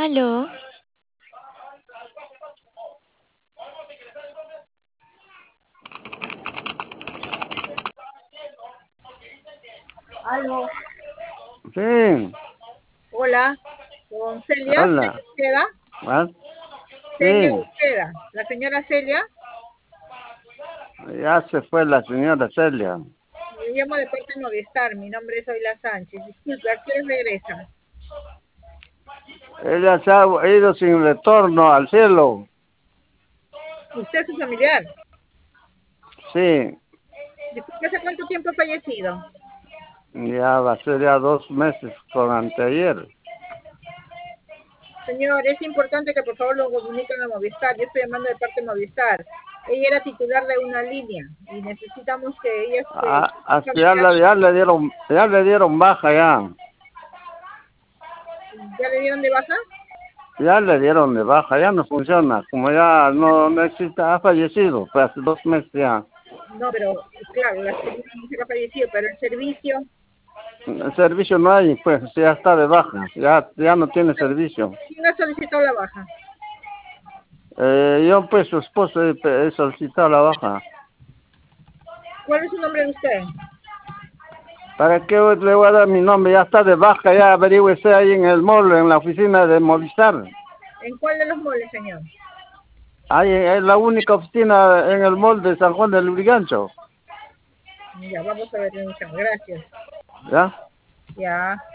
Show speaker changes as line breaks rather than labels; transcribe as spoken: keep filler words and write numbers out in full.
Aló.
Aló.
Sí.
Hola, con Celia, Celia
Hola.
Uceda.
¿Ah?
Celia
Sí.
Uceda, la señora Celia.
Ya se fue la señora Celia.
Le llamo de parte de Movistar, mi nombre es Oila Sánchez. Disculpe, ¿a qué hora regresa?
Ella se ha ido sin retorno al cielo.
¿Usted es su familiar?
Sí.
Disculpe, ¿hace cuánto tiempo ha fallecido?
Ya va a ser ya dos meses con anteayer.
Señor, es importante que por favor lo comuniquen a Movistar. Yo estoy llamando de parte de Movistar. Ella era titular de una línea y necesitamos que ella esté...
Ah, hasta ya, le, ya le dieron, ya le dieron baja ya.
¿Ya le dieron de baja?
Ya le dieron de baja, ya no funciona. Como ya no, no existe, ha fallecido, pues hace dos meses ya.
No, pero claro, la señora dice que ha fallecido, pero el servicio...
El servicio no hay, pues ya está de baja, ya, ya no tiene servicio.
¿Quién ha solicitado la baja?
Eh, yo pues su esposo he, he solicitado la baja.
¿Cuál es su nombre de usted?
¿Para qué le voy a dar mi nombre? Ya está de baja, ya averígüese ahí en el mall, en la oficina de Movistar.
¿En cuál de los moles, señor?
Ahí es la única oficina en el mall de San Juan del Lurigancho.
Ya, vamos a ver, muchas gracias.
¿Ya?
Ya.